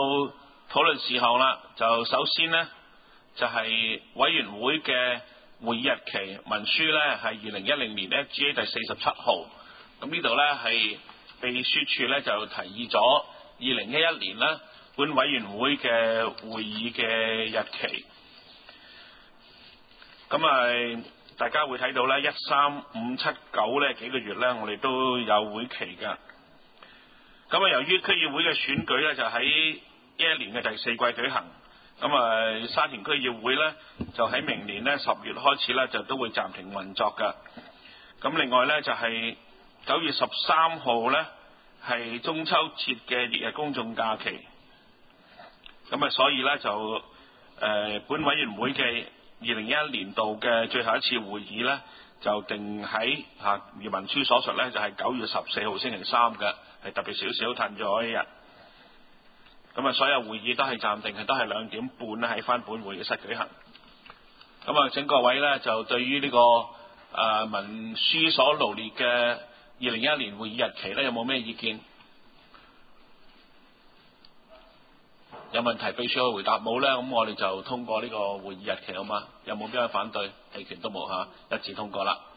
討論事項啦。就首先呢，就係委員會嘅會議日期文書呢，係2010年 FGA 第47號。咁呢度呢，係秘書處呢，就提議咗2011年呢本委員會嘅會議嘅日期。咁大家會睇到呢13、5、7、9呢幾個月呢，我哋都有會期㗎。咁由於區議會嘅選舉呢，就喺11年嘅第4季舉行。咁沙田區議會呢，就喺明年呢10月開始呢，就都會暫停運作㗎。咁另外呢，就係9月13號呢，係中秋節嘅翌日公眾假期。咁所以呢，就本委員會嘅2011年度嘅最後一次會議呢，就定喺如文書所述呢，就係9月14號星期三嘅，係特別少少褪咗一日。咁所有會議都係暫定，都係2點半咧喺翻本會議室舉行。咁請各位呢，就對於呢個文書所羅列嘅2011年會議日期呢，有冇咩意見？有問題秘書可以回答，冇呢，咁我哋就通過呢個會議日期好嗎？有冇邊個反對？棄權都冇嚇，一致通過啦。